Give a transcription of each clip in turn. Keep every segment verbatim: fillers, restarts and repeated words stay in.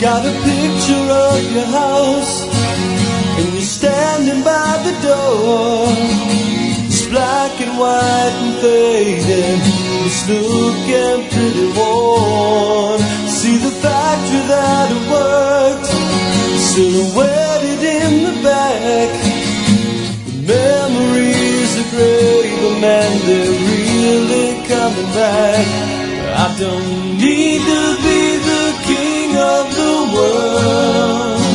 got a picture of your house, and you're standing by the door. It's black and white and fading, it's looking pretty worn. See the factory that I worked, silhouetted in the back. The memories are great, but man, they're really coming back. I don't need to be the king of the world,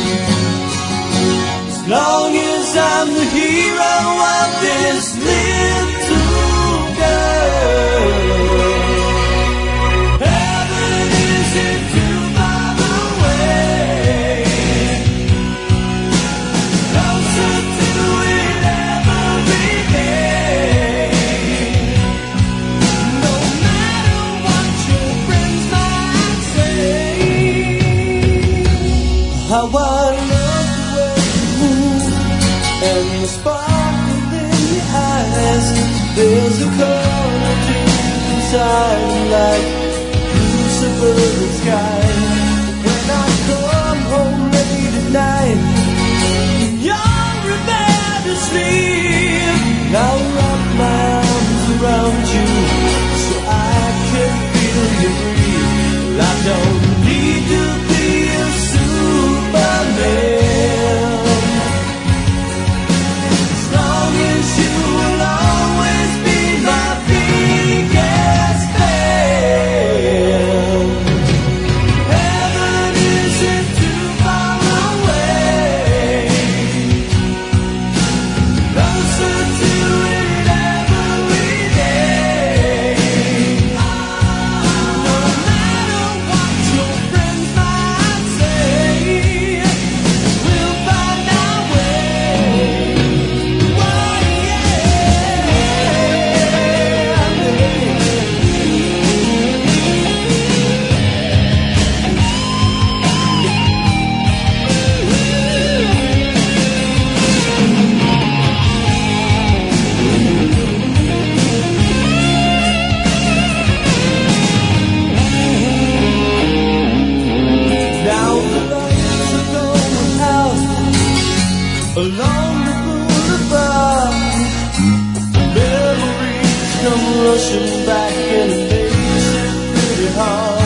as long as I'm the hero of this little girl. Heaven isn't too far away, closer to it every day. No matter what your friends might say, how I love the way you move and the sparkle in your eyes. There's a color deep inside like blue suburban sky. When I come home late at night, you're in bed asleep, I'll wrap my arms around you so I can feel you breathe. I don't need to be a Superman, as long as you will always be my biggest fan. Heaven isn't too far away, closer to it every day. No matter what your friends might say, we'll find our way. Why, now the lights are going out along the boulevard. Memories come rushing back and it makes it pretty hard.